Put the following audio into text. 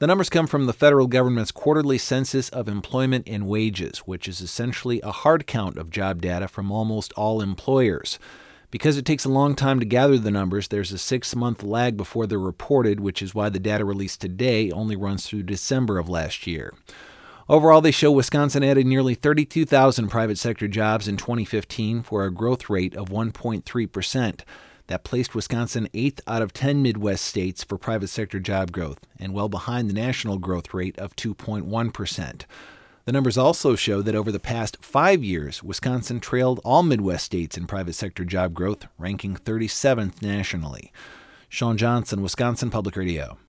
The numbers come from the federal government's quarterly census of employment and wages, which is essentially a hard count of job data from almost all employers. Because it takes a long time to gather the numbers, there's a 6-month lag before they're reported, which is why the data released today only runs through December of last year. Overall, they show Wisconsin added nearly 32,000 private sector jobs in 2015 for a growth rate of 1.3%. That placed Wisconsin 8th out of 10 Midwest states for private sector job growth, and well behind the national growth rate of 2.1%. The numbers also show that over the past 5 years, Wisconsin trailed all Midwest states in private sector job growth, ranking 37th nationally. Sean Johnson, Wisconsin Public Radio.